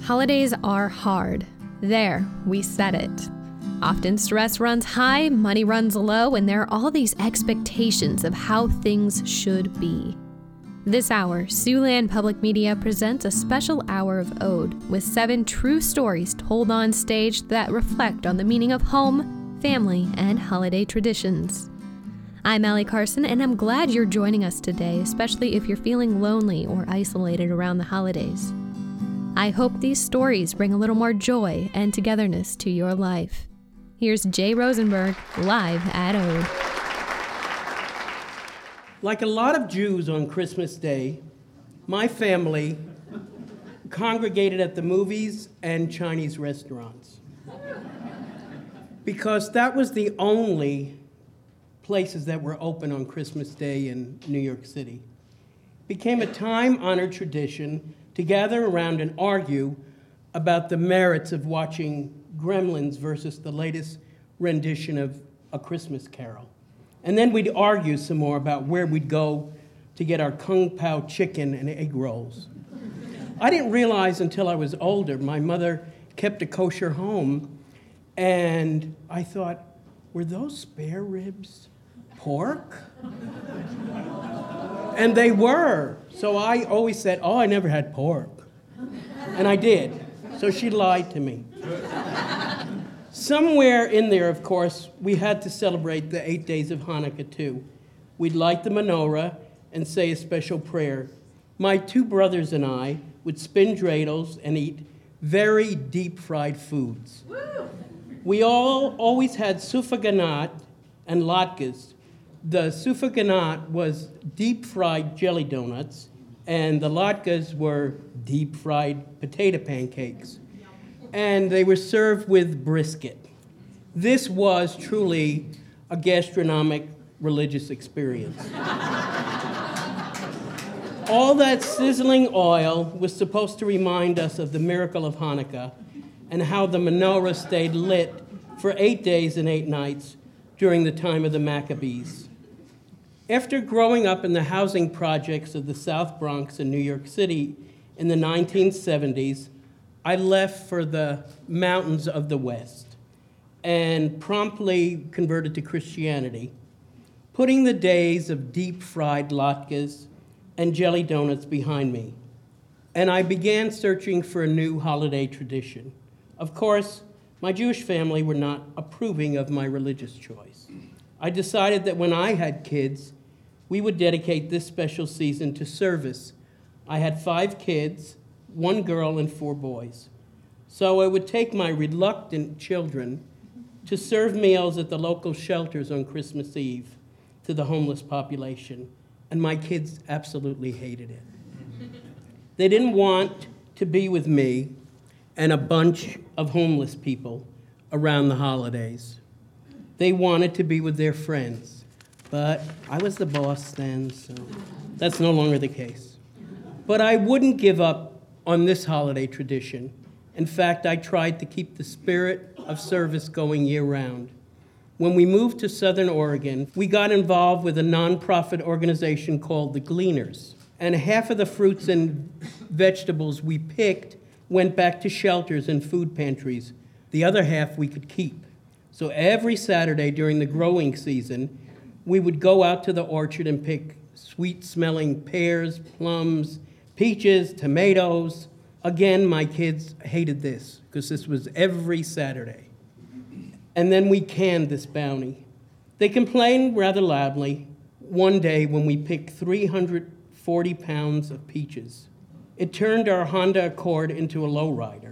Holidays are hard. There, we said it. Often stress runs high, money runs low, and there are all these expectations of how things should be. This hour, Siouxland Public Media presents a special hour of Ode with 7 true stories told on stage that reflect on the meaning of home, family, and holiday traditions. I'm Allie Carson, and I'm glad you're joining us today, especially if you're feeling lonely or isolated around the holidays. I hope these stories bring a little more joy and togetherness to your life. Here's Jay Rosenberg, live at Ode. Like a lot of Jews on Christmas Day, my family congregated at the movies and Chinese restaurants. Because that was the only places that were open on Christmas Day in New York City. It became a time-honored tradition to gather around and argue about the merits of watching Gremlins versus the latest rendition of A Christmas Carol. And then we'd argue some more about where we'd go to get our Kung Pao chicken and egg rolls. I didn't realize until I was older, my mother kept a kosher home, and I thought, were those spare ribs pork? And they were. So I always said, I never had pork. And I did. So she lied to me. Somewhere in there, of course, we had to celebrate the 8 days of Hanukkah, too. We'd light the menorah and say a special prayer. My 2 brothers and I would spin dreidels and eat very deep-fried foods. Woo! We always had sufaganat and latkes. The sufaganat was deep-fried jelly donuts, and the latkes were deep-fried potato pancakes. And they were served with brisket. This was truly a gastronomic religious experience. All that sizzling oil was supposed to remind us of the miracle of Hanukkah and how the menorah stayed lit for 8 days and 8 nights during the time of the Maccabees. After growing up in the housing projects of the South Bronx in New York City in the 1970s, I left for the mountains of the West and promptly converted to Christianity, putting the days of deep-fried latkes and jelly donuts behind me. And I began searching for a new holiday tradition. Of course, my Jewish family were not approving of my religious choice. I decided that when I had kids, we would dedicate this special season to service. I had 5 kids, 1 girl and 4 boys. So I would take my reluctant children to serve meals at the local shelters on Christmas Eve to the homeless population, and my kids absolutely hated it. They didn't want to be with me and a bunch of homeless people around the holidays. They wanted to be with their friends, but I was the boss then, so that's no longer the case. But I wouldn't give up on this holiday tradition. In fact, I tried to keep the spirit of service going year-round. When we moved to Southern Oregon, we got involved with a nonprofit organization called the Gleaners. And half of the fruits and vegetables we picked went back to shelters and food pantries. The other half we could keep. So every Saturday during the growing season, we would go out to the orchard and pick sweet-smelling pears, plums, peaches, tomatoes. Again, my kids hated this because this was every Saturday. And then we canned this bounty. They complained rather loudly one day when we picked 340 pounds of peaches. It turned our Honda Accord into a lowrider.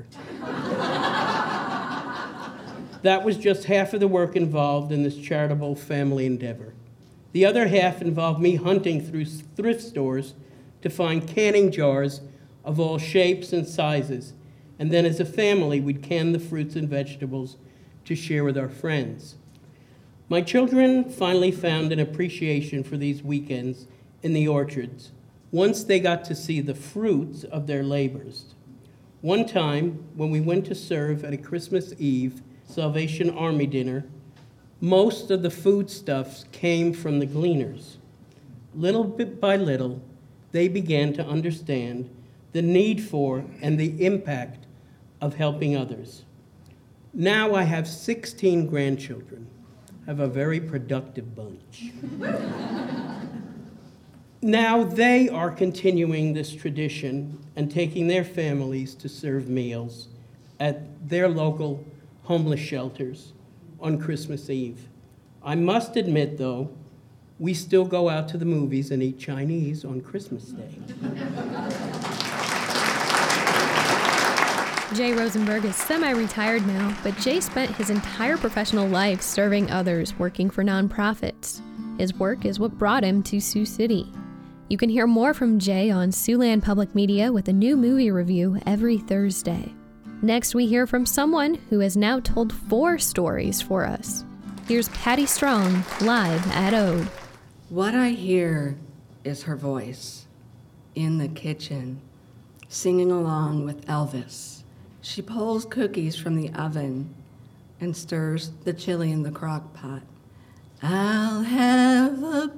That was just half of the work involved in this charitable family endeavor. The other half involved me hunting through thrift stores to find canning jars of all shapes and sizes, and then as a family, we'd can the fruits and vegetables to share with our friends. My children finally found an appreciation for these weekends in the orchards once they got to see the fruits of their labors. One time, when we went to serve at a Christmas Eve Salvation Army dinner, most of the foodstuffs came from the Gleaners. Little bit by little, they began to understand the need for and the impact of helping others. Now I have 16 grandchildren. I have a very productive bunch. Now they are continuing this tradition and taking their families to serve meals at their local homeless shelters on Christmas Eve. I must admit, though, we still go out to the movies and eat Chinese on Christmas Day. Jay Rosenberg is semi-retired now, but Jay spent his entire professional life serving others, working for nonprofits. His work is what brought him to Sioux City. You can hear more from Jay on Siouxland Public Media with a new movie review every Thursday. Next, we hear from someone who has now told 4 stories for us. Here's Patty Strong, live at Ode. What I hear is her voice in the kitchen, singing along with Elvis. She pulls cookies from the oven and stirs the chili in the crock pot. I'll have a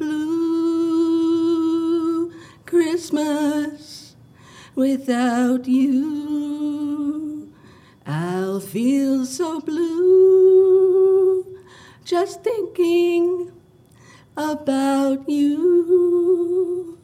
blue Christmas without you. I'll feel so blue just thinking about you.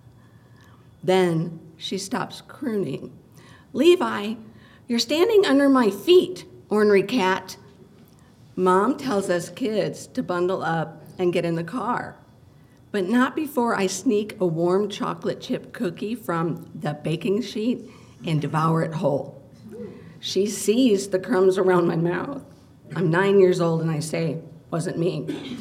Then she stops crooning. Levi, you're standing under my feet, ornery cat. Mom tells us kids to bundle up and get in the car, but not before I sneak a warm chocolate chip cookie from the baking sheet and devour it whole. She sees the crumbs around my mouth. I'm 9 years old and I say, wasn't me.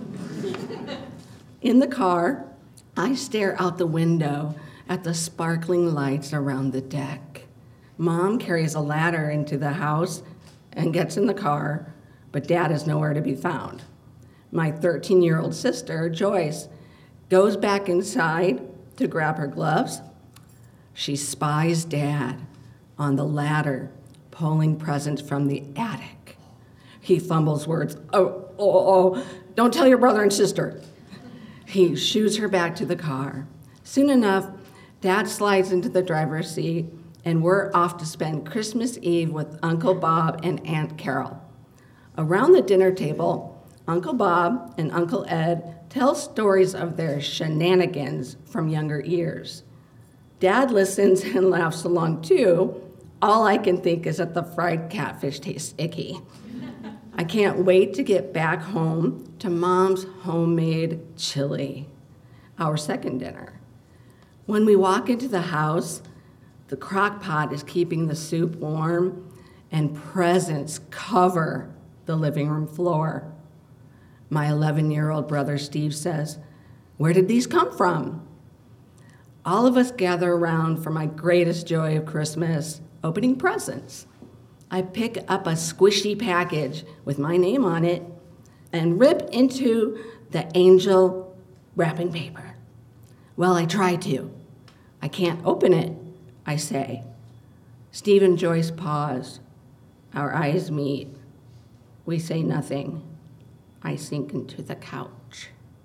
In the car, I stare out the window at the sparkling lights around the deck. Mom carries a ladder into the house and gets in the car, but Dad is nowhere to be found. My 13-year-old sister, Joyce, goes back inside to grab her gloves. She spies Dad on the ladder, pulling presents from the attic. He fumbles words, oh, don't tell your brother and sister. He shoos her back to the car. Soon enough, Dad slides into the driver's seat, and we're off to spend Christmas Eve with Uncle Bob and Aunt Carol. Around the dinner table, Uncle Bob and Uncle Ed tell stories of their shenanigans from younger years. Dad listens and laughs along too. All I can think is that the fried catfish tastes icky. I can't wait to get back home to Mom's homemade chili, our second dinner. When we walk into the house, the crock pot is keeping the soup warm, and presents cover the living room floor. My 11-year-old brother Steve says, "Where did these come from?" All of us gather around for my greatest joy of Christmas, opening presents. I pick up a squishy package with my name on it and rip into the angel wrapping paper. Well, I try to. I can't open it, I say. Steve and Joyce pause. Our eyes meet. We say nothing. I sink into the couch.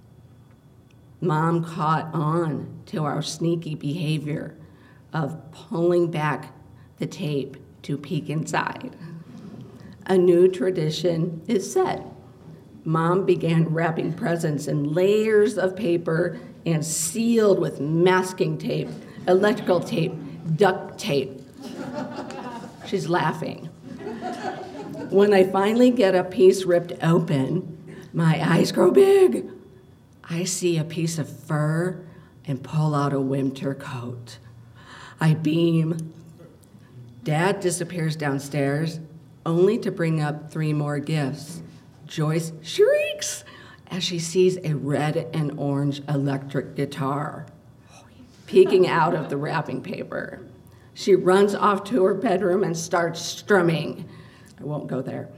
Mom caught on to our sneaky behavior of pulling back the tape to peek inside. A new tradition is set. Mom began wrapping presents in layers of paper and sealed with masking tape, electrical tape, duct tape. She's laughing. When I finally get a piece ripped open, my eyes grow big. I see a piece of fur and pull out a winter coat. I beam. Dad disappears downstairs, only to bring up 3 more gifts. Joyce shrieks as she sees a red and orange electric guitar peeking out of the wrapping paper. She runs off to her bedroom and starts strumming. I won't go there.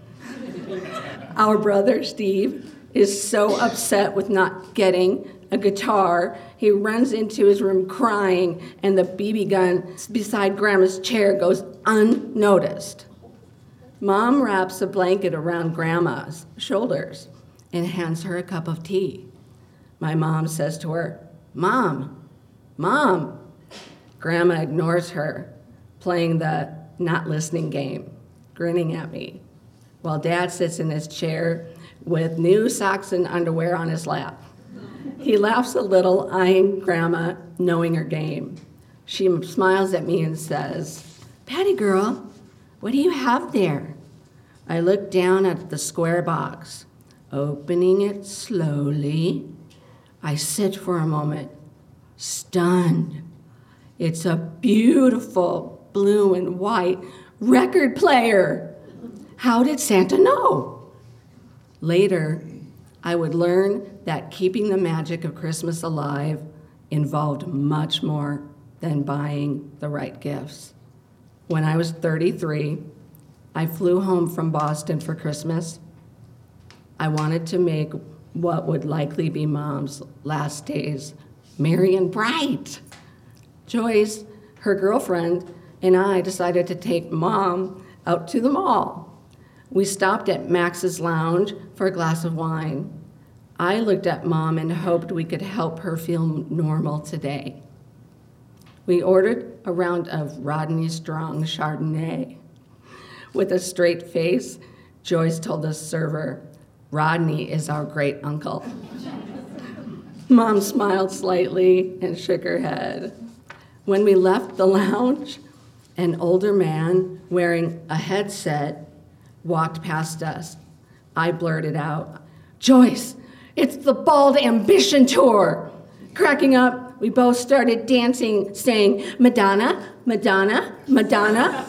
Our brother, Steve, is so upset with not getting a guitar, he runs into his room crying, and the BB gun beside Grandma's chair goes unnoticed. Mom wraps a blanket around Grandma's shoulders and hands her a cup of tea. My mom says to her, Mom. Grandma ignores her, playing the not listening game, grinning at me, while Dad sits in his chair with new socks and underwear on his lap. He laughs a little, eyeing Grandma, knowing her game. She smiles at me and says, "Patty girl, what do you have there?" I look down at the square box, opening it slowly. I sit for a moment, stunned. It's a beautiful blue and white record player. How did Santa know? Later, I would learn that keeping the magic of Christmas alive involved much more than buying the right gifts. When I was 33, I flew home from Boston for Christmas. I wanted to make what would likely be Mom's last days merry and bright. Joyce, her girlfriend, and I decided to take Mom out to the mall. We stopped at Max's Lounge for a glass of wine. I looked at Mom and hoped we could help her feel normal today. We ordered a round of Rodney Strong Chardonnay. With a straight face, Joyce told the server, "Rodney is our great uncle." Mom smiled slightly and shook her head. When we left the lounge, an older man wearing a headset walked past us. I blurted out, "Joyce, it's the Bald Ambition Tour!" Cracking up, we both started dancing, saying, "Madonna, Madonna, Madonna."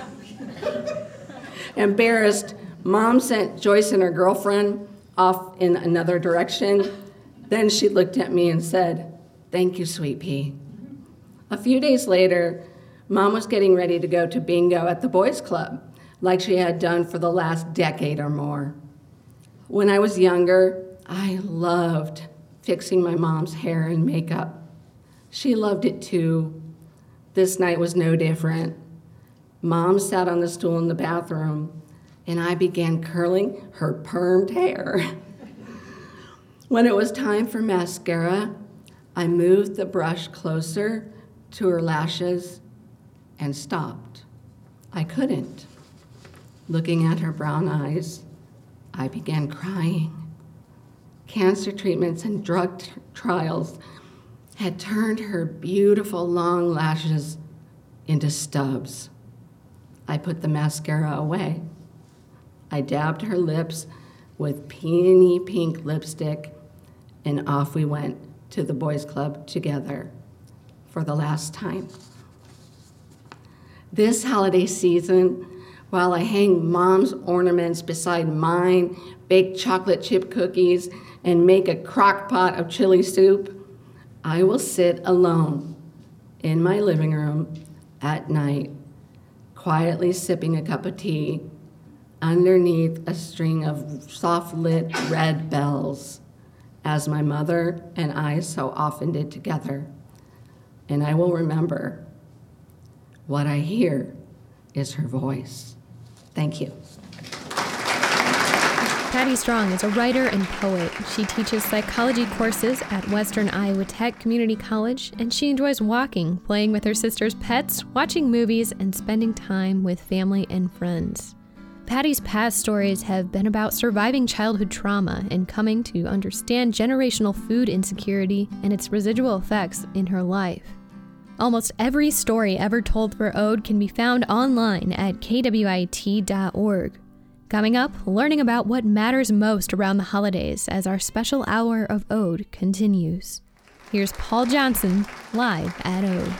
Embarrassed, Mom sent Joyce and her girlfriend off in another direction. Then she looked at me and said, "Thank you, Sweet Pea." A few days later, Mom was getting ready to go to bingo at the boys' club, like she had done for the last decade or more. When I was younger, I loved fixing my mom's hair and makeup. She loved it too. This night was no different. Mom sat on the stool in the bathroom, and I began curling her permed hair. When it was time for mascara, I moved the brush closer to her lashes and stopped. I couldn't. Looking at her brown eyes, I began crying. Cancer treatments and drug trials had turned her beautiful long lashes into stubs. I put the mascara away. I dabbed her lips with peony pink lipstick, and off we went to the boys' club together for the last time. This holiday season, while I hang Mom's ornaments beside mine, bake chocolate chip cookies, and make a crock pot of chili soup, I will sit alone in my living room at night, quietly sipping a cup of tea underneath a string of soft-lit red bells, as my mother and I so often did together. And I will remember what I hear is her voice. Thank you. Patty Strong is a writer and poet. She teaches psychology courses at Western Iowa Tech Community College, and she enjoys walking, playing with her sister's pets, watching movies, and spending time with family and friends. Patty's past stories have been about surviving childhood trauma and coming to understand generational food insecurity and its residual effects in her life. Almost every story ever told for Ode can be found online at kwit.org. Coming up, learning about what matters most around the holidays as our special hour of Ode continues. Here's Paul Johnson, live at Ode.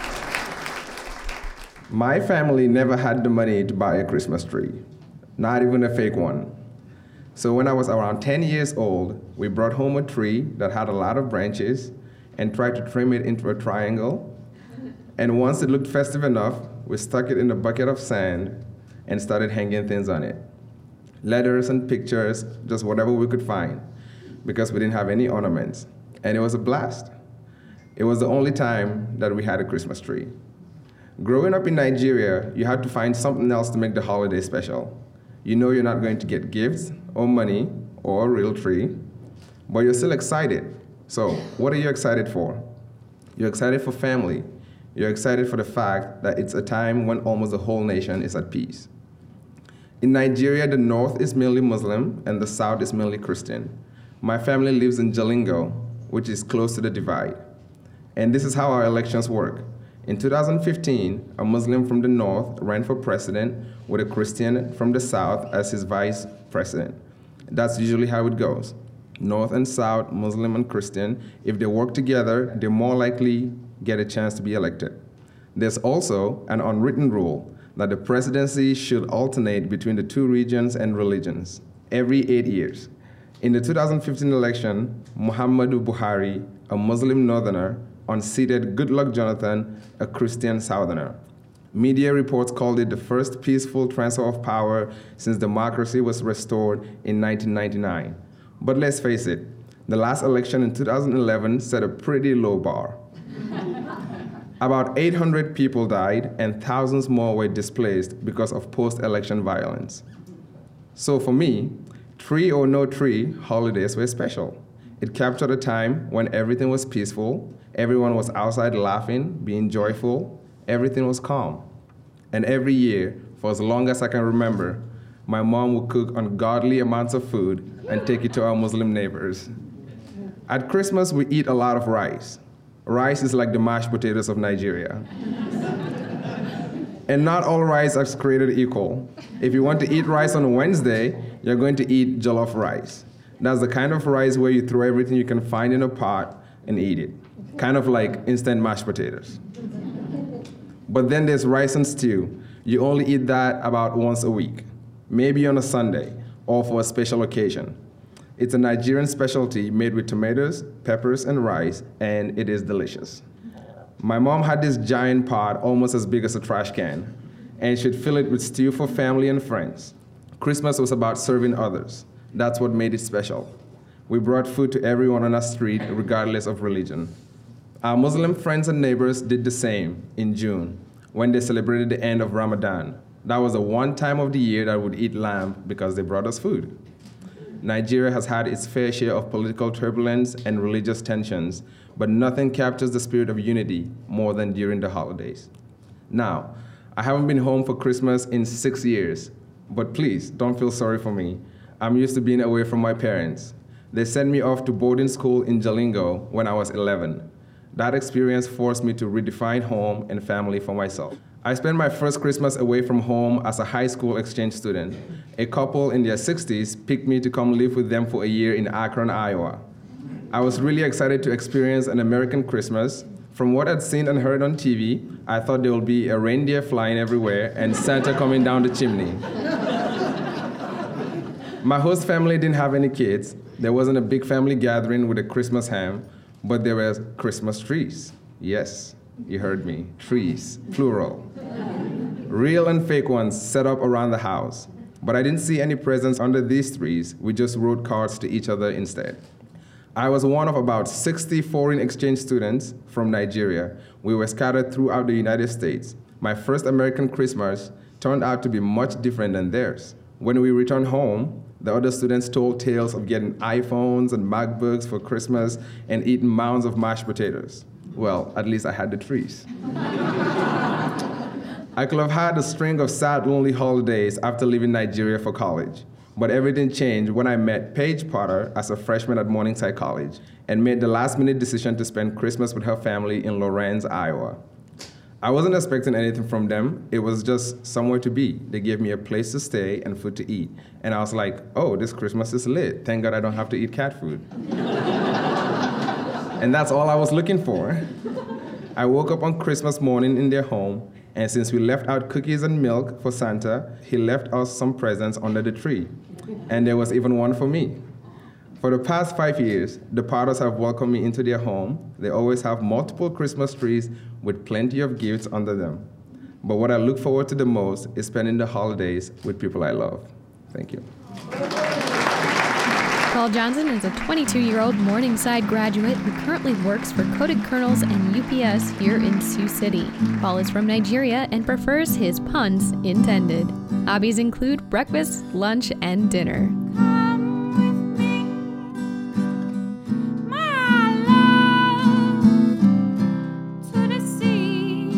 My family never had the money to buy a Christmas tree, not even a fake one. So when I was around 10 years old, we brought home a tree that had a lot of branches and tried to trim it into a triangle. And once it looked festive enough, we stuck it in a bucket of sand and started hanging things on it. Letters and pictures, just whatever we could find, because we didn't have any ornaments. And it was a blast. It was the only time that we had a Christmas tree. Growing up in Nigeria, you had to find something else to make the holiday special. You know you're not going to get gifts or money or a real tree, but you're still excited. So what are you excited for? You're excited for family. You're excited for the fact that it's a time when almost the whole nation is at peace. In Nigeria, the north is mainly Muslim and the south is mainly Christian. My family lives in Jalingo, which is close to the divide. And this is how our elections work. In 2015, a Muslim from the north ran for president with a Christian from the south as his vice president. That's usually how it goes. North and south, Muslim and Christian, if they work together, they're more likely get a chance to be elected. There's also an unwritten rule that the presidency should alternate between the two regions and religions every 8 years. In the 2015 election, Muhammadu Buhari, a Muslim northerner, unseated Goodluck Jonathan, a Christian southerner. Media reports called it the first peaceful transfer of power since democracy was restored in 1999. But let's face it, the last election in 2011 set a pretty low bar. About 800 people died and thousands more were displaced because of post-election violence. So for me, tree or no tree, holidays were special. It captured a time when everything was peaceful, everyone was outside laughing, being joyful, everything was calm. And every year, for as long as I can remember, my mom would cook ungodly amounts of food and take it to our Muslim neighbors. At Christmas, we eat a lot of rice. Rice is like the mashed potatoes of Nigeria. And not all rice is created equal. If you want to eat rice on Wednesday, you're going to eat jollof rice. That's the kind of rice where you throw everything you can find in a pot and eat it. Kind of like instant mashed potatoes. But then there's rice and stew. You only eat that about once a week, maybe on a Sunday or for a special occasion. It's a Nigerian specialty made with tomatoes, peppers, and rice, and it is delicious. My mom had this giant pot almost as big as a trash can, and she'd fill it with stew for family and friends. Christmas was about serving others. That's what made it special. We brought food to everyone on our street, regardless of religion. Our Muslim friends and neighbors did the same in June, when they celebrated the end of Ramadan. That was the one time of the year that we would eat lamb because they brought us food. Nigeria has had its fair share of political turbulence and religious tensions, but nothing captures the spirit of unity more than during the holidays. Now, I haven't been home for Christmas in 6 years, but please don't feel sorry for me. I'm used to being away from my parents. They sent me off to boarding school in Jalingo when I was 11. That experience forced me to redefine home and family for myself. I spent my first Christmas away from home as a high school exchange student. A couple in their 60s picked me to come live with them for a year in Akron, Iowa. I was really excited to experience an American Christmas. From what I'd seen and heard on TV, I thought there would be a reindeer flying everywhere and Santa coming down the chimney. My host family didn't have any kids. There wasn't a big family gathering with a Christmas ham, but there were Christmas trees. Yes, you heard me, trees, plural. Real and fake ones set up around the house. But I didn't see any presents under these trees. We just wrote cards to each other instead. I was one of about 60 foreign exchange students from Nigeria. We were scattered throughout the United States. My first American Christmas turned out to be much different than theirs. When we returned home, the other students told tales of getting iPhones and MacBooks for Christmas and eating mounds of mashed potatoes. Well, at least I had the trees. I could have had a string of sad, lonely holidays after leaving Nigeria for college. But everything changed when I met Paige Potter as a freshman at Morningside College and made the last-minute decision to spend Christmas with her family in Lorenz, Iowa. I wasn't expecting anything from them. It was just somewhere to be. They gave me a place to stay and food to eat. And I was like, oh, this Christmas is lit. Thank God I don't have to eat cat food. And that's all I was looking for. I woke up on Christmas morning in their home, and since we left out cookies and milk for Santa, he left us some presents under the tree. And there was even one for me. For the past 5 years, the Potters have welcomed me into their home. They always have multiple Christmas trees with plenty of gifts under them. But what I look forward to the most is spending the holidays with people I love. Thank you. Paul Johnson is a 22-year-old Morningside graduate who currently works for Coded Kernels and UPS here in Sioux City. Paul is from Nigeria and prefers his puns intended. Hobbies include breakfast, lunch, and dinner. Come with me, my love, to the sea.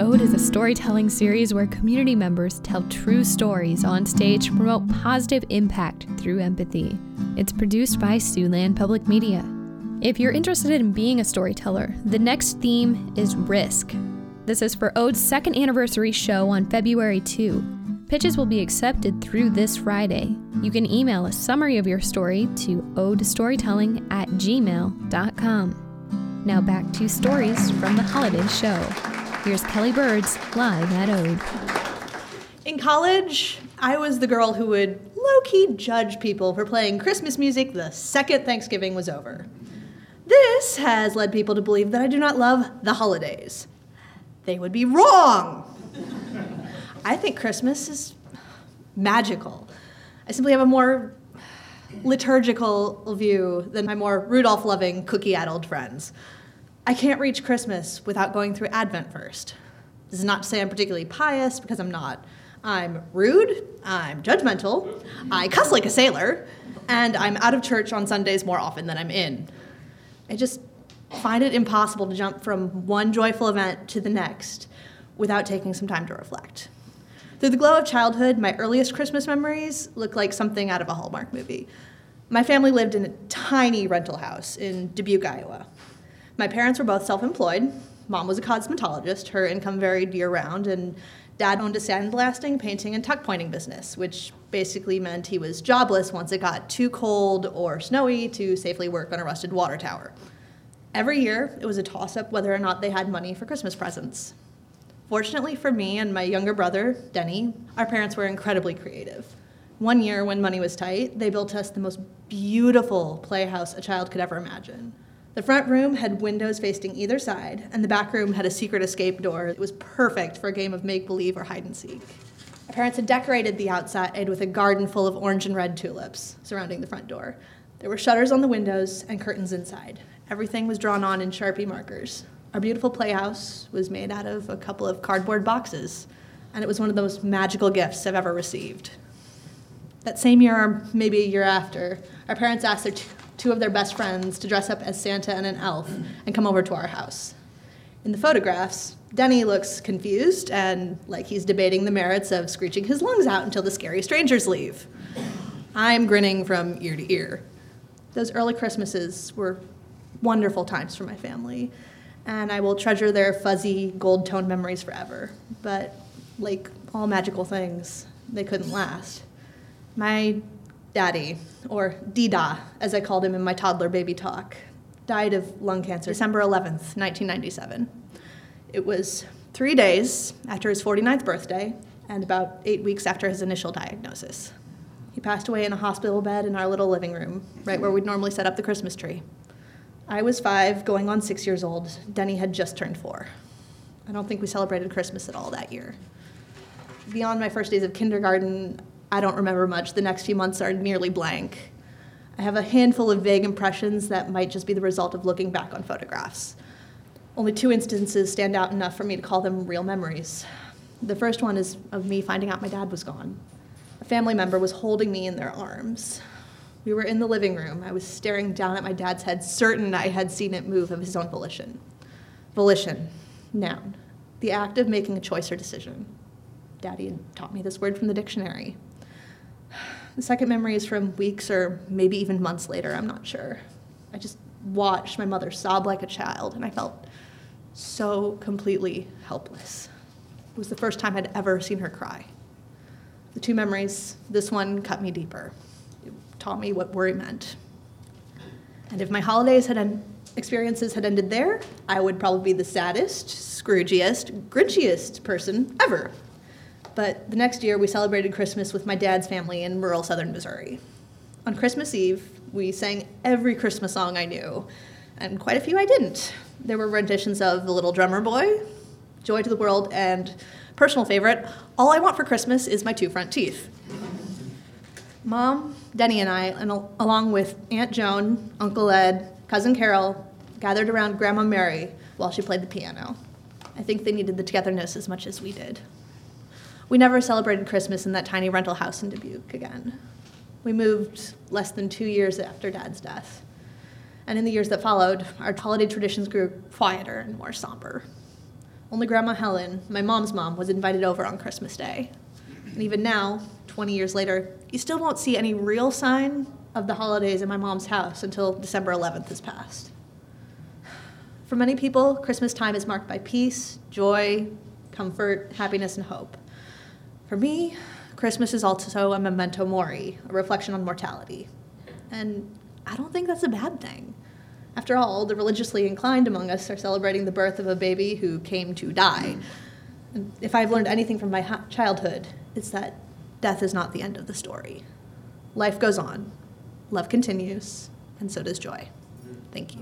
Ode is a storytelling series where community members tell true stories on stage to promote positive impact through empathy. It's produced by Siouxland Public Media. If you're interested in being a storyteller, the next theme is Risk. This is for Ode's second anniversary show on February 2. Pitches will be accepted through this Friday. You can email a summary of your story to odestorytelling@gmail.com. Now back to stories from the holiday show. Here's Kelly Birds live at Ode. In college, I was the girl who would low-key judge people for playing Christmas music the second Thanksgiving was over. This has led people to believe that I do not love the holidays. They would be wrong. I think Christmas is magical. I simply have a more liturgical view than my more Rudolph-loving, cookie-addled friends. I can't reach Christmas without going through Advent first. This is not to say I'm particularly pious, because I'm not. I'm rude, I'm judgmental, I cuss like a sailor, and I'm out of church on Sundays more often than I'm in. I just find it impossible to jump from one joyful event to the next without taking some time to reflect. Through the glow of childhood, my earliest Christmas memories look like something out of a Hallmark movie. My family lived in a tiny rental house in Dubuque, Iowa. My parents were both self-employed. Mom was a cosmetologist. Her income varied year-round, and Dad owned a sandblasting, painting, and tuck pointing business, which basically meant he was jobless once it got too cold or snowy to safely work on a rusted water tower. Every year, it was a toss-up whether or not they had money for Christmas presents. Fortunately for me and my younger brother, Denny, our parents were incredibly creative. One year, when money was tight, they built us the most beautiful playhouse a child could ever imagine. The front room had windows facing either side, and the back room had a secret escape door. It was perfect for a game of make-believe or hide-and-seek. Our parents had decorated the outside with a garden full of orange and red tulips surrounding the front door. There were shutters on the windows and curtains inside. Everything was drawn on in Sharpie markers. Our beautiful playhouse was made out of a couple of cardboard boxes, and it was one of the most magical gifts I've ever received. That same year, or maybe a year after, our parents asked two of their best friends to dress up as Santa and an elf and come over to our house. In the photographs, Denny looks confused and like he's debating the merits of screeching his lungs out until the scary strangers leave. I'm grinning from ear to ear. Those early Christmases were wonderful times for my family, and I will treasure their fuzzy, gold-toned memories forever. But like all magical things, they couldn't last. My daddy, or Dida, as I called him in my toddler baby talk, died of lung cancer December 11th, 1997. It was 3 days after his 49th birthday and about 8 weeks after his initial diagnosis. He passed away in a hospital bed in our little living room, right where we'd normally set up the Christmas tree. I was 5, going on 6 years old. Denny had just turned 4. I don't think we celebrated Christmas at all that year. Beyond my first days of kindergarten, I don't remember much. The next few months are nearly blank. I have a handful of vague impressions that might just be the result of looking back on photographs. Only 2 instances stand out enough for me to call them real memories. The first one is of me finding out my dad was gone. A family member was holding me in their arms. We were in the living room. I was staring down at my dad's head, certain I had seen it move of his own volition. Volition, noun, the act of making a choice or decision. Daddy had taught me this word from the dictionary. The second memory is from weeks or maybe even months later, I'm not sure. I just watched my mother sob like a child, and I felt so completely helpless. It was the first time I'd ever seen her cry. The 2 memories, this one cut me deeper. It taught me what worry meant. And if my holidays experiences had ended there, I would probably be the saddest, Scroogiest, Grinchiest person ever. But the next year, we celebrated Christmas with my dad's family in rural southern Missouri. On Christmas Eve, we sang every Christmas song I knew, and quite a few I didn't. There were renditions of The Little Drummer Boy, Joy to the World, and personal favorite, All I Want for Christmas is My 2 Front Teeth. Mom, Denny, and I, along with Aunt Joan, Uncle Ed, Cousin Carol, gathered around Grandma Mary while she played the piano. I think they needed the togetherness as much as we did. We never celebrated Christmas in that tiny rental house in Dubuque again. We moved less than 2 years after Dad's death. And in the years that followed, our holiday traditions grew quieter and more somber. only Grandma Helen, my mom's mom, was invited over on Christmas Day. And even now, 20 years later, you still won't see any real sign of the holidays in my mom's house until December 11th has passed. For many people, Christmas time is marked by peace, joy, comfort, happiness, and hope. For me, Christmas is also a memento mori, a reflection on mortality. And I don't think that's a bad thing. After all, the religiously inclined among us are celebrating the birth of a baby who came to die. And if I've learned anything from my childhood, it's that death is not the end of the story. Life goes on, love continues, and so does joy. Thank you.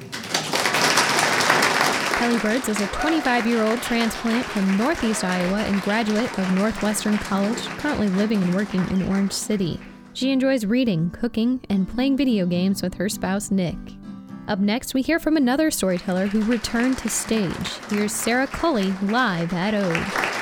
Kelly Birds is a 25-year-old transplant from Northeast Iowa and graduate of Northwestern College, currently living and working in Orange City. She enjoys reading, cooking, and playing video games with her spouse, Nick. Up next, we hear from another storyteller who returned to stage. Here's Sarah Culley live at Ode.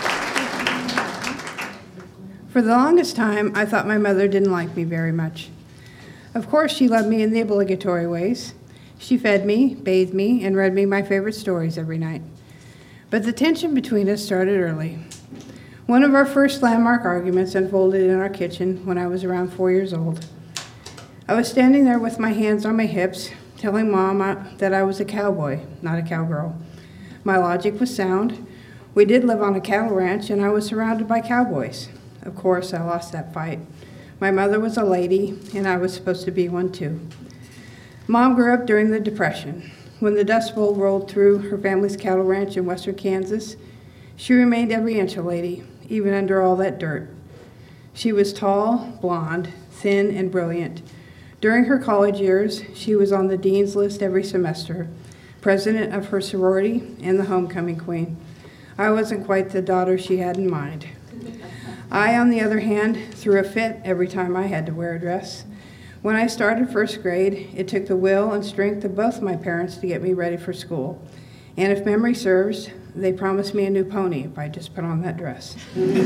For the longest time, I thought my mother didn't like me very much. Of course, she loved me in the obligatory ways. She fed me, bathed me, and read me my favorite stories every night. But the tension between us started early. One of our first landmark arguments unfolded in our kitchen when I was around 4 years old. I was standing there with my hands on my hips, telling Mom that I was a cowboy, not a cowgirl. My logic was sound. We did live on a cattle ranch, and I was surrounded by cowboys. Of course, I lost that fight. My mother was a lady, and I was supposed to be one too. Mom grew up during the Depression. When the Dust Bowl rolled through her family's cattle ranch in western Kansas, she remained every inch a lady, even under all that dirt. She was tall, blonde, thin, and brilliant. During her college years, she was on the dean's list every semester, president of her sorority, and the homecoming queen. I wasn't quite the daughter she had in mind. I, on the other hand, threw a fit every time I had to wear a dress. When I started first grade, it took the will and strength of both my parents to get me ready for school. And if memory serves, they promised me a new pony if I just put on that dress.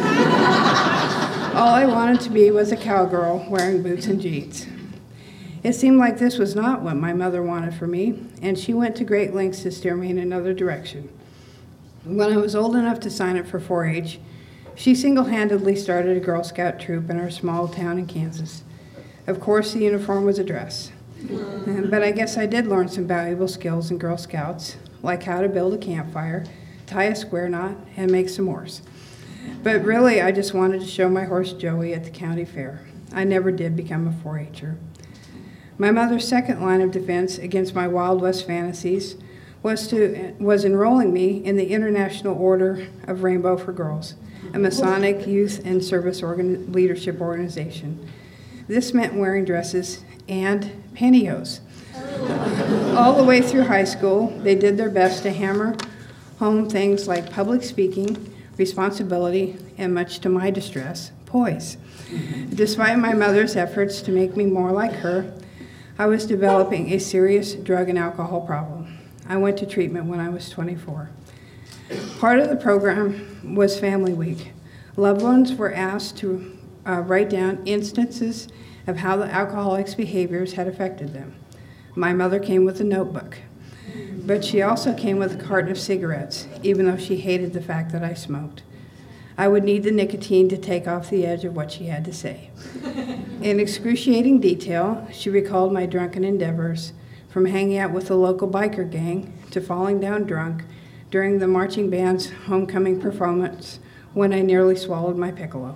All I wanted to be was a cowgirl wearing boots and jeans. It seemed like this was not what my mother wanted for me, and she went to great lengths to steer me in another direction. When I was old enough to sign up for 4-H, she single-handedly started a Girl Scout troop in our small town in Kansas. Of course, the uniform was a dress. But I guess I did learn some valuable skills in Girl Scouts, like how to build a campfire, tie a square knot, and make s'mores. But really, I just wanted to show my horse Joey at the county fair. I never did become a 4-H'er. My mother's second line of defense against my Wild West fantasies was enrolling me in the International Order of Rainbow for Girls, a Masonic youth and service leadership organization. This meant wearing dresses and pantyhose. All the way through high school, they did their best to hammer home things like public speaking, responsibility, and much to my distress, poise. Despite my mother's efforts to make me more like her, I was developing a serious drug and alcohol problem. I went to treatment when I was 24. Part of the program was Family Week. Loved ones were asked to write down instances of how the alcoholic's behaviors had affected them. My mother came with a notebook, but she also came with a carton of cigarettes, even though she hated the fact that I smoked. I would need the nicotine to take off the edge of what she had to say. In excruciating detail, she recalled my drunken endeavors, from hanging out with the local biker gang to falling down drunk during the marching band's homecoming performance when I nearly swallowed my piccolo.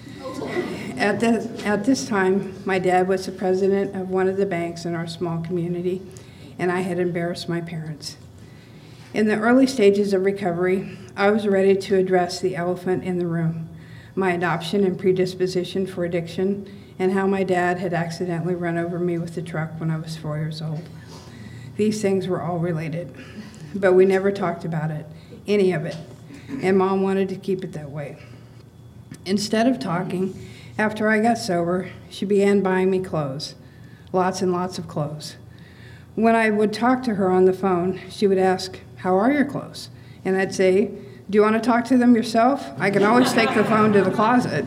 At this time, my dad was the president of one of the banks in our small community, and I had embarrassed my parents. In the early stages of recovery, I was ready to address the elephant in the room, my adoption and predisposition for addiction, and how my dad had accidentally run over me with the truck when I was 4 years old. These things were all related, but we never talked about it, any of it, and Mom wanted to keep it that way. Instead of talking, after I got sober, she began buying me clothes, lots and lots of clothes. When I would talk to her on the phone, she would ask, "How are your clothes?" And I'd say, "Do you want to talk to them yourself? I can always take the phone to the closet."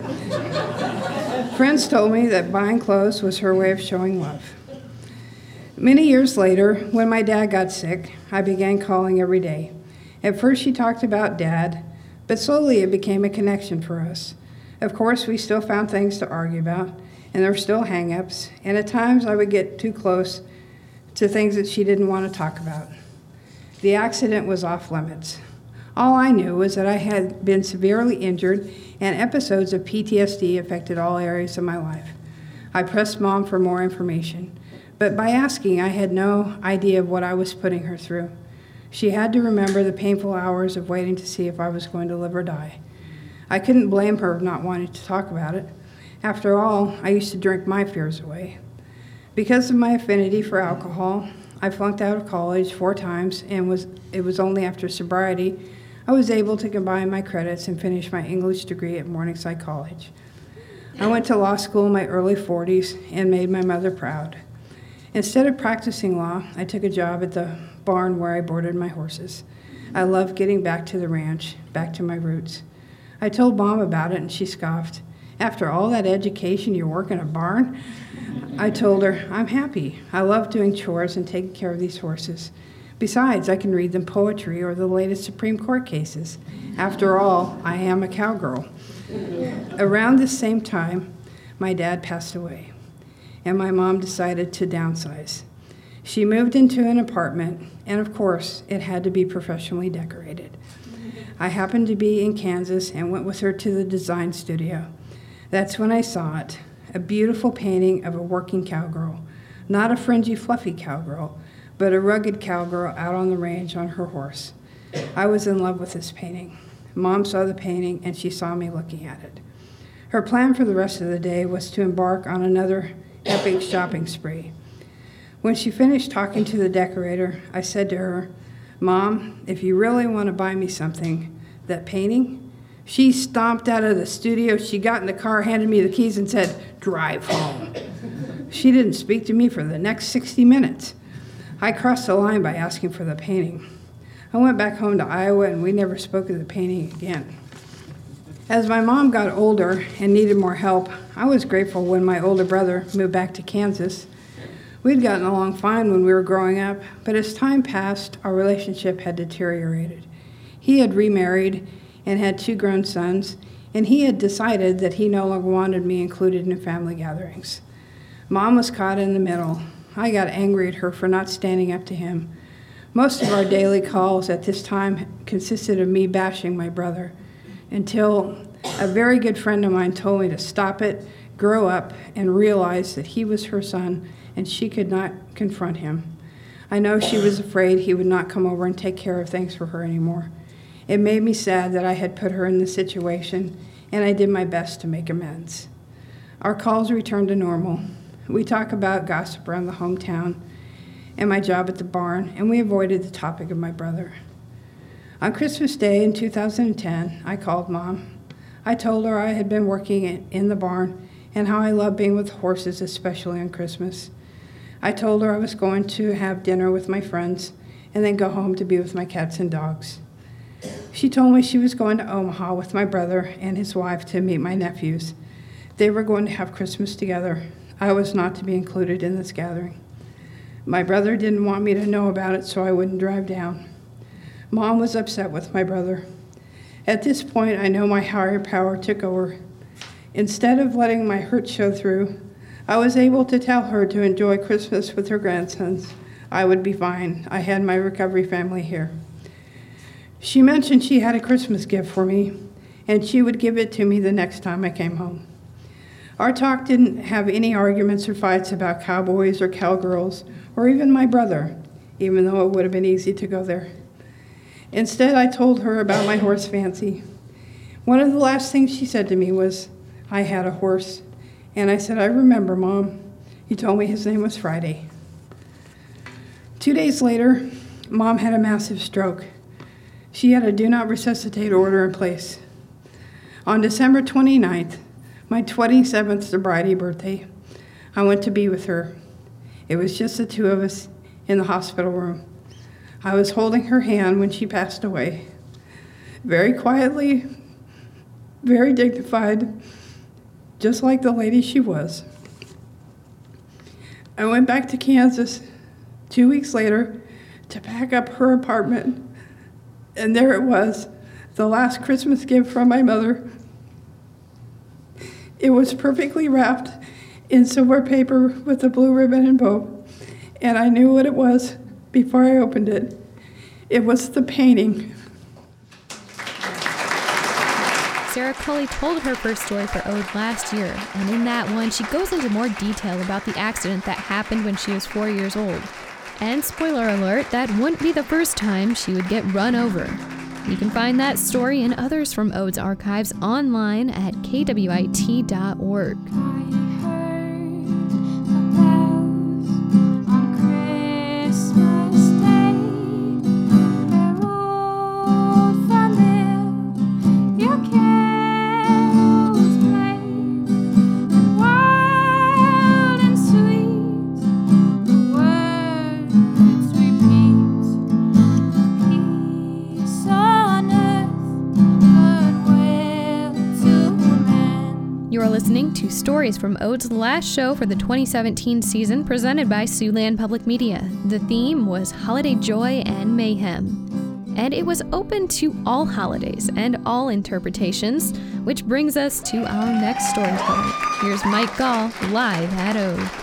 Friends told me that buying clothes was her way of showing love. Many years later, when my dad got sick, I began calling every day, At first she talked about Dad, but slowly it became a connection for us. Of course, we still found things to argue about, and there were still hang-ups, and at times I would get too close to things that she didn't want to talk about. The accident was off limits. All I knew was that I had been severely injured, and episodes of PTSD affected all areas of my life. I pressed Mom for more information, but by asking, I had no idea of what I was putting her through. She had to remember the painful hours of waiting to see if I was going to live or die. I couldn't blame her for not wanting to talk about it. After all, I used to drink my fears away. Because of my affinity for alcohol, I flunked out of college 4 times, and it was only after sobriety I was able to combine my credits and finish my English degree at Morningside College. I went to law school in my early 40s and made my mother proud. Instead of practicing law, I took a job at the barn where I boarded my horses. I loved getting back to the ranch, back to my roots. I told Mom about it, and she scoffed. After all that education, you work in a barn? I told her, I'm happy. I love doing chores and taking care of these horses. Besides, I can read them poetry or the latest Supreme Court cases. After all, I am a cowgirl. Around the same time, my dad passed away, and my mom decided to downsize. She moved into an apartment, and of course, it had to be professionally decorated. I happened to be in Kansas and went with her to the design studio. That's when I saw it, a beautiful painting of a working cowgirl, not a fringy, fluffy cowgirl, but a rugged cowgirl out on the range on her horse. I was in love with this painting. Mom saw the painting, and she saw me looking at it. Her plan for the rest of the day was to embark on another epic shopping spree. When she finished talking to the decorator, I said to her, Mom, if you really want to buy me something, that painting? She stomped out of the studio. She got in the car, handed me the keys, and said, drive home. She didn't speak to me for the next 60 minutes. I crossed the line by asking for the painting. I went back home to Iowa, and we never spoke of the painting again. As my mom got older and needed more help, I was grateful when my older brother moved back to Kansas. We'd gotten along fine when we were growing up, but as time passed, our relationship had deteriorated. He had remarried and had 2 grown sons, and he had decided that he no longer wanted me included in family gatherings. Mom was caught in the middle. I got angry at her for not standing up to him. Most of our daily calls at this time consisted of me bashing my brother, until a very good friend of mine told me to stop it, grow up, and realize that he was her son and she could not confront him. I know she was afraid he would not come over and take care of things for her anymore. It made me sad that I had put her in this situation, and I did my best to make amends. Our calls returned to normal. We talk about gossip around the hometown and my job at the barn, and we avoided the topic of my brother. On Christmas Day in 2010, I called Mom. I told her I had been working in the barn and how I love being with horses, especially on Christmas. I told her I was going to have dinner with my friends and then go home to be with my cats and dogs. She told me she was going to Omaha with my brother and his wife to meet my nephews. They were going to have Christmas together. I was not to be included in this gathering. My brother didn't want me to know about it, so I wouldn't drive down. Mom was upset with my brother. At this point, I know my higher power took over. Instead of letting my hurt show through, I was able to tell her to enjoy Christmas with her grandsons. I would be fine. I had my recovery family here. She mentioned she had a Christmas gift for me, and she would give it to me the next time I came home. Our talk didn't have any arguments or fights about cowboys or cowgirls, or even my brother, even though it would have been easy to go there. Instead, I told her about my horse fancy. One of the last things she said to me was, I had a horse. And I said, I remember, Mom. You told me his name was Friday. 2 days later, Mom had a massive stroke. She had a do not resuscitate order in place. On December 29th, my 27th sobriety birthday, I went to be with her. It was just the 2 of us in the hospital room. I was holding her hand when she passed away. Very quietly, very dignified, just like the lady she was. I went back to Kansas 2 weeks later to pack up her apartment And there it was, the last Christmas gift from my mother. It was perfectly wrapped in silver paper with a blue ribbon and bow, and I knew what it was before I opened it. It was the painting. Sarah Cully told her first story for Ode last year, and in that one, she goes into more detail about the accident that happened when she was 4 years old. And spoiler alert, that wouldn't be the first time she would get run over. You can find that story and others from Ode's archives online at kwit.org. You're listening to stories from Ode's last show for the 2017 season, presented by Siouxland Public Media. The theme was Holiday Joy and Mayhem, and it was open to all holidays and all interpretations, which brings us to our next storyteller. Here's Mike Gall, live at Ode.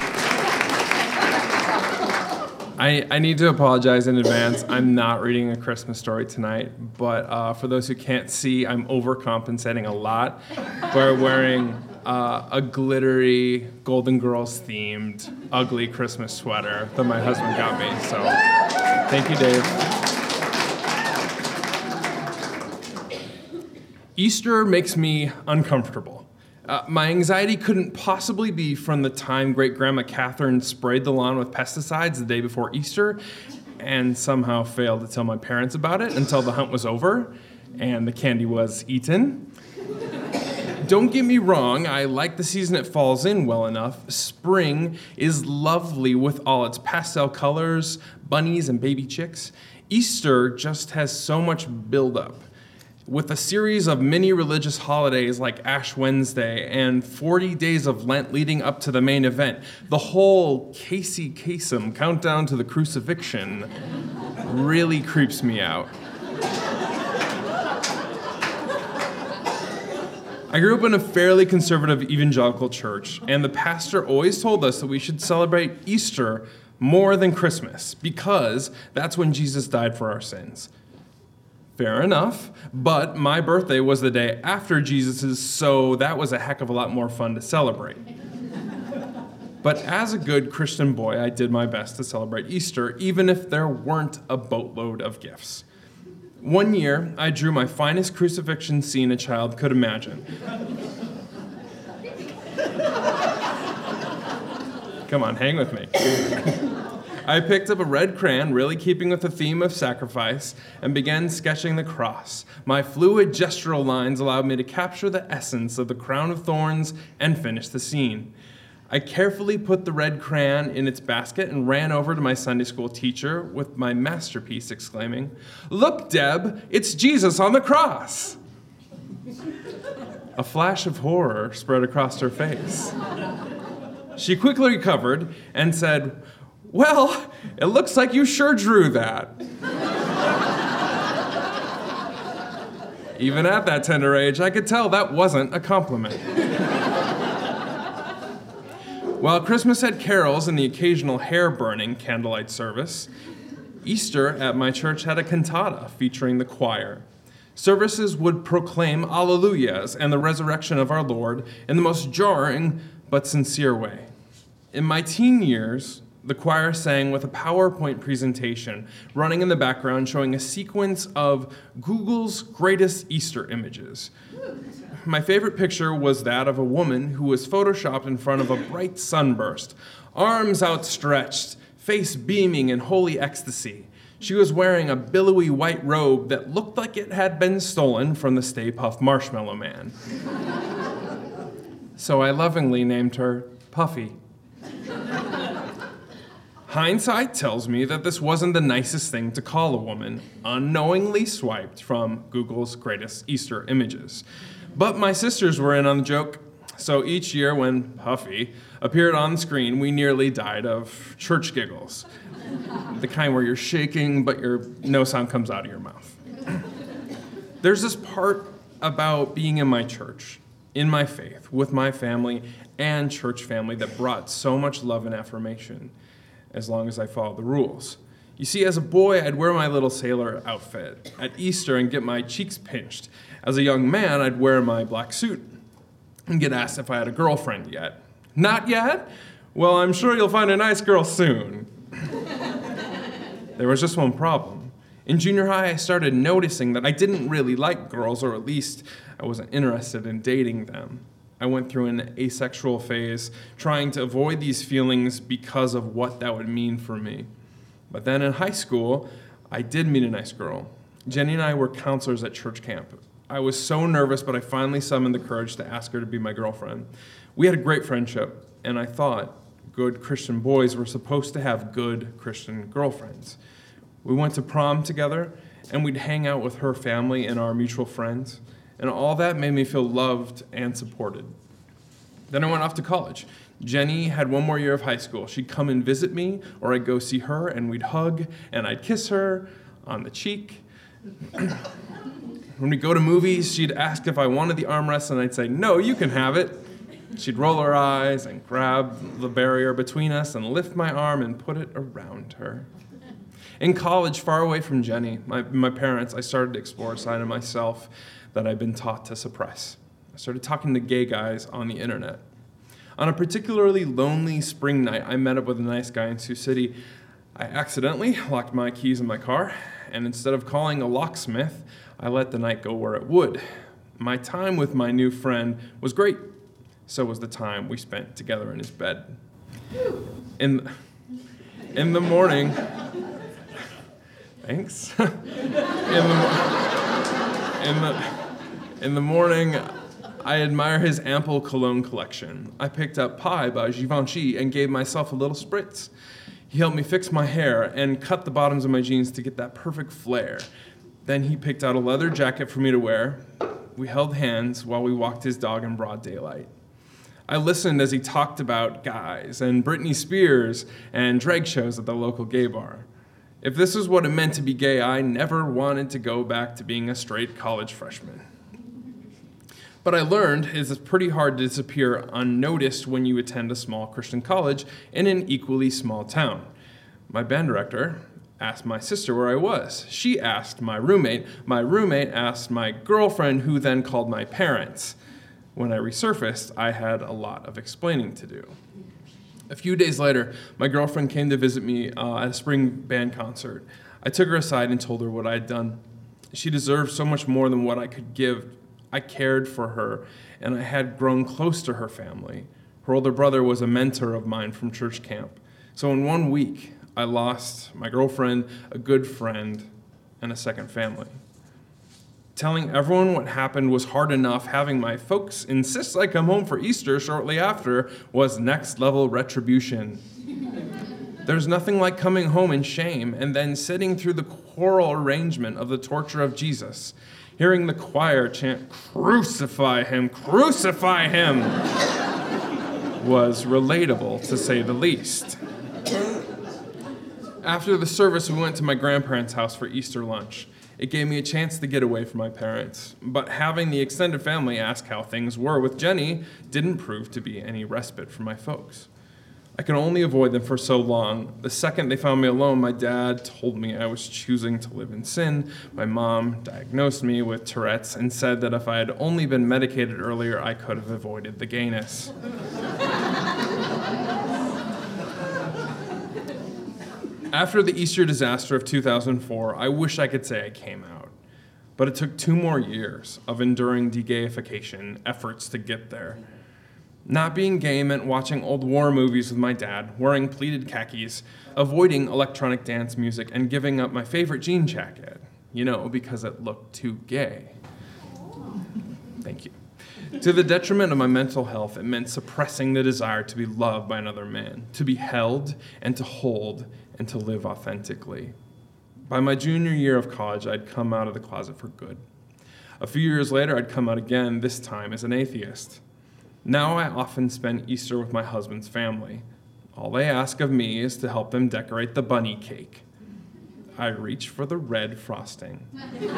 I need to apologize in advance. I'm not reading A Christmas Story tonight, but for those who can't see, I'm overcompensating a lot. We're wearing a glittery Golden Girls themed ugly Christmas sweater that my husband got me. So thank you, Dave. Easter makes me uncomfortable. My anxiety couldn't possibly be from the time great-grandma Catherine sprayed the lawn with pesticides the day before Easter and somehow failed to tell my parents about it until the hunt was over and the candy was eaten. Don't get me wrong, I like the season it falls in well enough. Spring is lovely with all its pastel colors, bunnies, and baby chicks. Easter just has so much buildup. With a series of mini religious holidays like Ash Wednesday and 40 days of Lent leading up to the main event, the whole Casey Kasem countdown to the crucifixion really creeps me out. I grew up in a fairly conservative evangelical church, and the pastor always told us that we should celebrate Easter more than Christmas because that's when Jesus died for our sins. Fair enough, but my birthday was the day after Jesus's, so that was a heck of a lot more fun to celebrate. But as a good Christian boy, I did my best to celebrate Easter, even if there weren't a boatload of gifts. One year, I drew my finest crucifixion scene a child could imagine. Come on, hang with me. I picked up a red crayon, really keeping with the theme of sacrifice, and began sketching the cross. My fluid gestural lines allowed me to capture the essence of the crown of thorns and finish the scene. I carefully put the red crayon in its basket and ran over to my Sunday school teacher with my masterpiece, exclaiming, "Look, Deb, it's Jesus on the cross!" A flash of horror spread across her face. She quickly recovered and said, "Well, it looks like you sure drew that." Even at that tender age, I could tell that wasn't a compliment. While Christmas had carols and the occasional hair-burning candlelight service, Easter at my church had a cantata featuring the choir. Services would proclaim Alleluias and the resurrection of our Lord in the most jarring but sincere way. In my teen years, the choir sang with a PowerPoint presentation running in the background showing a sequence of Google's greatest Easter images. My favorite picture was that of a woman who was photoshopped in front of a bright sunburst, arms outstretched, face beaming in holy ecstasy. She was wearing a billowy white robe that looked like it had been stolen from the Stay Puft Marshmallow Man. So I lovingly named her Puffy. Hindsight tells me that this wasn't the nicest thing to call a woman, unknowingly swiped from Google's greatest Easter images. But my sisters were in on the joke, so each year when Puffy appeared on the screen, we nearly died of church giggles. The kind where you're shaking, but no sound comes out of your mouth. There's this part about being in my church, in my faith, with my family and church family that brought so much love and affirmation, as long as I followed the rules. You see, as a boy, I'd wear my little sailor outfit at Easter and get my cheeks pinched. As a young man, I'd wear my black suit and get asked if I had a girlfriend yet. Not yet? Well, I'm sure you'll find a nice girl soon. There was just one problem. In junior high, I started noticing that I didn't really like girls, or at least I wasn't interested in dating them. I went through an asexual phase, trying to avoid these feelings because of what that would mean for me. But then in high school, I did meet a nice girl. Jenny and I were counselors at church camp. I was so nervous, but I finally summoned the courage to ask her to be my girlfriend. We had a great friendship, and I thought good Christian boys were supposed to have good Christian girlfriends. We went to prom together, and we'd hang out with her family and our mutual friends, and all that made me feel loved and supported. Then I went off to college. Jenny had one more year of high school. She'd come and visit me, or I'd go see her, and we'd hug, and I'd kiss her on the cheek. When we'd go to movies, she'd ask if I wanted the armrest, and I'd say, "No, you can have it." She'd roll her eyes and grab the barrier between us and lift my arm and put it around her. In college, far away from Jenny, my parents, I started to explore a side of myself that I'd been taught to suppress. I started talking to gay guys on the internet. On a particularly lonely spring night, I met up with a nice guy in Sioux City. I accidentally locked my keys in my car, and instead of calling a locksmith, I let the night go where it would. My time with my new friend was great. So was the time we spent together in his bed. In the morning, thanks. In the morning, I admire his ample cologne collection. I picked up Pie by Givenchy and gave myself a little spritz. He helped me fix my hair and cut the bottoms of my jeans to get that perfect flare. Then he picked out a leather jacket for me to wear. We held hands while we walked his dog in broad daylight. I listened as he talked about guys and Britney Spears and drag shows at the local gay bar. If this was what it meant to be gay, I never wanted to go back to being a straight college freshman. But I learned it's pretty hard to disappear unnoticed when you attend a small Christian college in an equally small town. My band director asked my sister where I was. She asked my roommate. My roommate asked my girlfriend, who then called my parents. When I resurfaced, I had a lot of explaining to do. A few days later, my girlfriend came to visit me at a spring band concert. I took her aside and told her what I had done. She deserved so much more than what I could give. I cared for her, and I had grown close to her family. Her older brother was a mentor of mine from church camp. So in 1 week, I lost my girlfriend, a good friend, and a second family. Telling everyone what happened was hard enough. Having my folks insist I come home for Easter shortly after was next level retribution. There's nothing like coming home in shame and then sitting through the choral arrangement of the torture of Jesus. Hearing the choir chant, "Crucify him, crucify him," was relatable, to say the least. After the service, we went to my grandparents' house for Easter lunch. It gave me a chance to get away from my parents, but having the extended family ask how things were with Jenny didn't prove to be any respite for my folks. I could only avoid them for so long. The second they found me alone, my dad told me I was choosing to live in sin. My mom diagnosed me with Tourette's and said that if I had only been medicated earlier, I could have avoided the gayness. After the Easter disaster of 2004, I wish I could say I came out. But it took 2 more years of enduring de-gayification efforts to get there. Not being gay meant watching old war movies with my dad, wearing pleated khakis, avoiding electronic dance music, and giving up my favorite jean jacket. Because it looked too gay. Thank you. To the detriment of my mental health, it meant suppressing the desire to be loved by another man, to be held and to hold and to live authentically. By my junior year of college, I'd come out of the closet for good. A few years later, I'd come out again, this time as an atheist. Now I often spend Easter with my husband's family. All they ask of me is to help them decorate the bunny cake. I reach for the red frosting.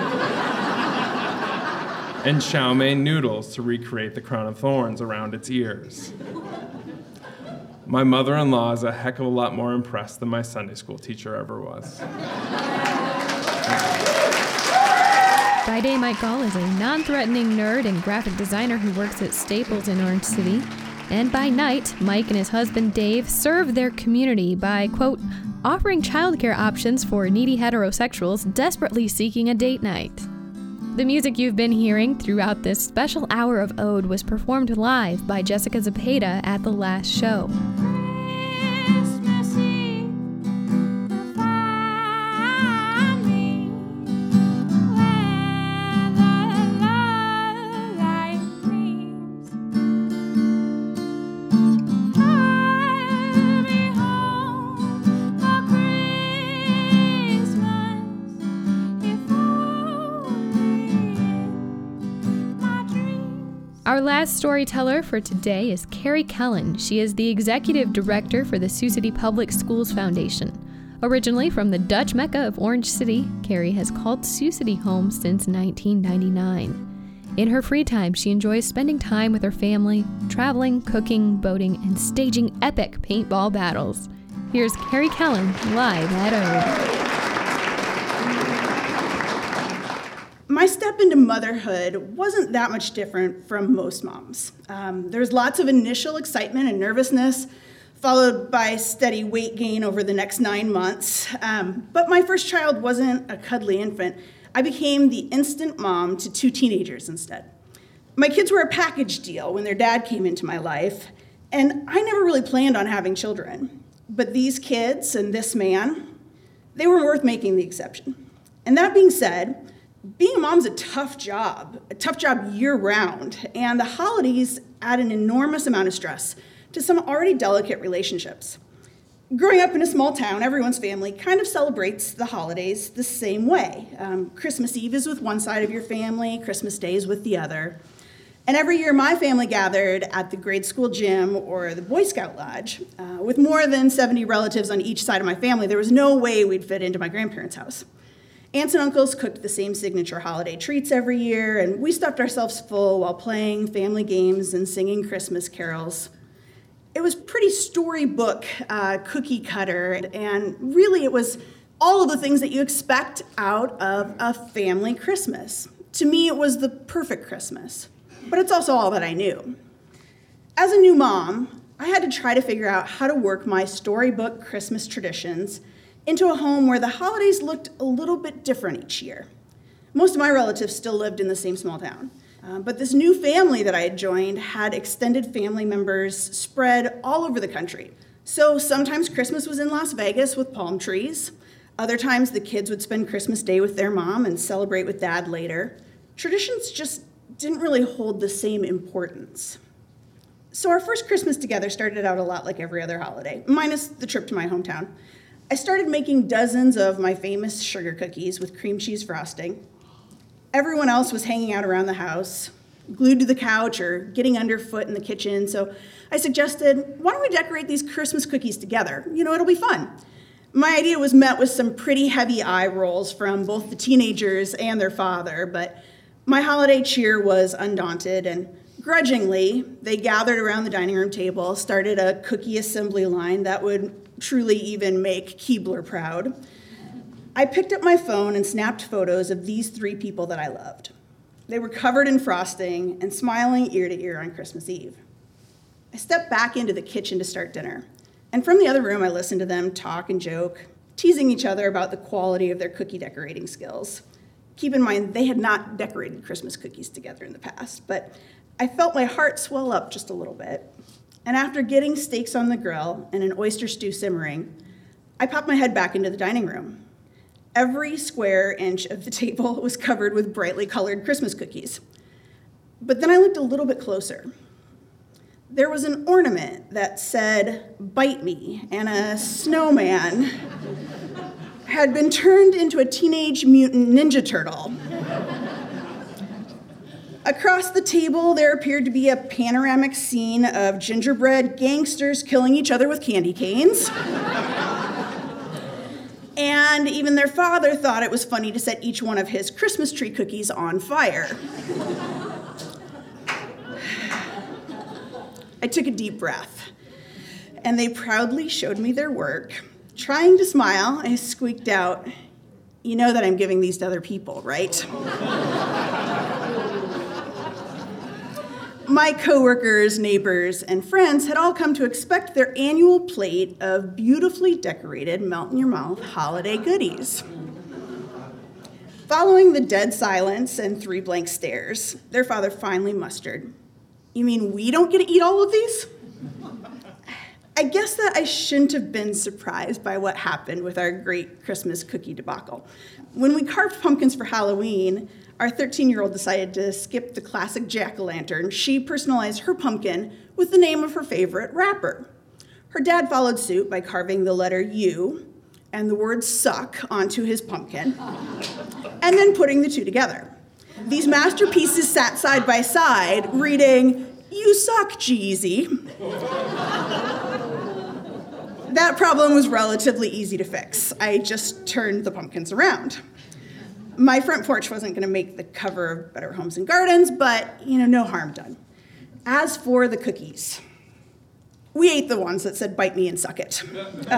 And chow mein noodles to recreate the crown of thorns around its ears. My mother-in-law is a heck of a lot more impressed than my Sunday school teacher ever was. By day, Mike Gall is a non-threatening nerd and graphic designer who works at Staples in Orange City. And by night, Mike and his husband Dave serve their community by, quote, offering childcare options for needy heterosexuals desperately seeking a date night. The music you've been hearing throughout this special hour of Ode was performed live by Jessica Zepeda at the last show. Christmas Eve will find me where the love light gleams. I'll be home for Christmas if only in my dreams. Our last storyteller for today is Carrie Kellen. She is the executive director for the Sioux City Public Schools Foundation. Originally from the Dutch Mecca of Orange City, Carrie has called Sioux City home since 1999. In her free time, she enjoys spending time with her family, traveling, cooking, boating, and staging epic paintball battles. Here's Carrie Kellen live at Ode. My step into motherhood wasn't that much different from most moms. There was lots of initial excitement and nervousness, followed by steady weight gain over the next 9 months. But my first child wasn't a cuddly infant. I became the instant mom to 2 teenagers instead. My kids were a package deal when their dad came into my life, and I never really planned on having children. But these kids and this man, they were worth making the exception. And that being said, being a mom's a tough job year-round, and the holidays add an enormous amount of stress to some already delicate relationships. Growing up in a small town, everyone's family kind of celebrates the holidays the same way. Christmas Eve is with one side of your family, Christmas Day is with the other. And every year my family gathered at the grade school gym or the Boy Scout Lodge. With more than 70 relatives on each side of my family, there was no way we'd fit into my grandparents' house. Aunts and uncles cooked the same signature holiday treats every year, and we stuffed ourselves full while playing family games and singing Christmas carols. It was pretty storybook, cookie cutter, and really it was all of the things that you expect out of a family Christmas. To me, it was the perfect Christmas, but it's also all that I knew. As a new mom, I had to try to figure out how to work my storybook Christmas traditions into a home where the holidays looked a little bit different each year. Most of my relatives still lived in the same small town, but this new family that I had joined had extended family members spread all over the country. So sometimes Christmas was in Las Vegas with palm trees. Other times the kids would spend Christmas Day with their mom and celebrate with dad later. Traditions just didn't really hold the same importance. So our first Christmas together started out a lot like every other holiday, minus the trip to my hometown. I started making dozens of my famous sugar cookies with cream cheese frosting. Everyone else was hanging out around the house, glued to the couch or getting underfoot in the kitchen, so I suggested, why don't we decorate these Christmas cookies together? It'll be fun. My idea was met with some pretty heavy eye rolls from both the teenagers and their father, but my holiday cheer was undaunted, and grudgingly, they gathered around the dining room table, started a cookie assembly line that would truly even make Keebler proud. I picked up my phone and snapped photos of these 3 people that I loved. They were covered in frosting and smiling ear to ear on Christmas Eve. I stepped back into the kitchen to start dinner, and from the other room I listened to them talk and joke, teasing each other about the quality of their cookie decorating skills. Keep in mind, they had not decorated Christmas cookies together in the past, but I felt my heart swell up just a little bit. And after getting steaks on the grill and an oyster stew simmering, I popped my head back into the dining room. Every square inch of the table was covered with brightly colored Christmas cookies. But then I looked a little bit closer. There was an ornament that said, "Bite me," and a snowman had been turned into a teenage mutant ninja turtle. Across the table, there appeared to be a panoramic scene of gingerbread gangsters killing each other with candy canes. And even their father thought it was funny to set each one of his Christmas tree cookies on fire. I took a deep breath, and they proudly showed me their work. Trying to smile, I squeaked out, "You know that I'm giving these to other people, right?" My coworkers, neighbors, and friends had all come to expect their annual plate of beautifully decorated melt-in-your-mouth holiday goodies. Following the dead silence and 3 blank stares, their father finally mustered, "You mean we don't get to eat all of these?" I guess that I shouldn't have been surprised by what happened with our great Christmas cookie debacle. When we carved pumpkins for Halloween, our 13-year-old decided to skip the classic jack-o'-lantern. She personalized her pumpkin with the name of her favorite rapper. Her dad followed suit by carving the letter U and the word suck onto his pumpkin, and then putting the two together. These masterpieces sat side by side, reading, "You suck, Jeezy." That problem was relatively easy to fix. I just turned the pumpkins around. My front porch wasn't going to make the cover of Better Homes and Gardens, but, no harm done. As for the cookies, we ate the ones that said, "Bite me and suck it."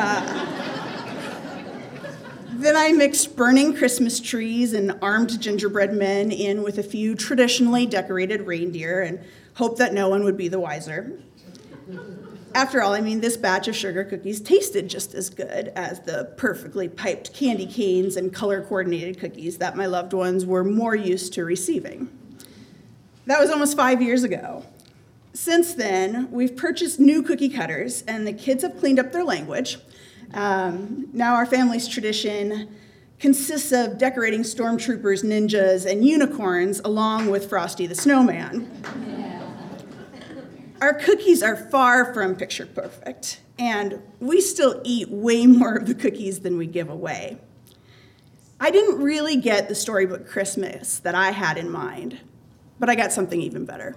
Then I mixed burning Christmas trees and armed gingerbread men in with a few traditionally decorated reindeer and hoped that no one would be the wiser. After all, this batch of sugar cookies tasted just as good as the perfectly piped candy canes and color-coordinated cookies that my loved ones were more used to receiving. That was almost 5 years ago. Since then, we've purchased new cookie cutters, and the kids have cleaned up their language. Now our family's tradition consists of decorating stormtroopers, ninjas, and unicorns along with Frosty the Snowman. Our cookies are far from picture perfect, and we still eat way more of the cookies than we give away. I didn't really get the storybook Christmas that I had in mind, but I got something even better.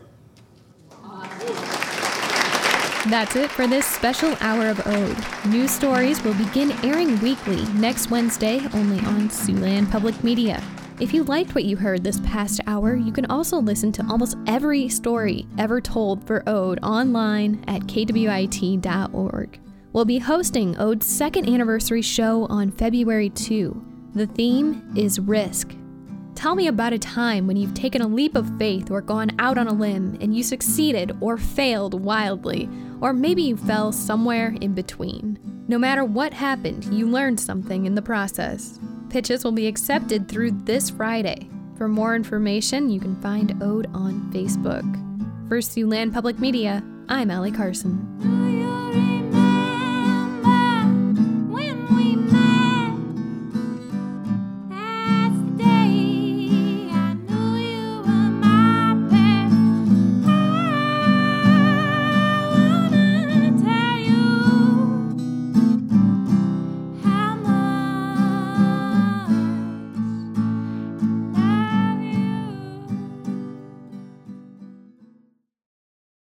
That's it for this special hour of Ode. New stories will begin airing weekly next Wednesday only on Siouxland Public Media. If you liked what you heard this past hour, you can also listen to almost every story ever told for Ode online at kwit.org. We'll be hosting Ode's second anniversary show on February 2. The theme is Risk. Tell me about a time when you've taken a leap of faith or gone out on a limb and you succeeded or failed wildly, or maybe you fell somewhere in between. No matter what happened, you learned something in the process. Pitches will be accepted through this Friday. For more information, you can find Ode on Facebook. For Siouxland Public Media, I'm Allie Carson.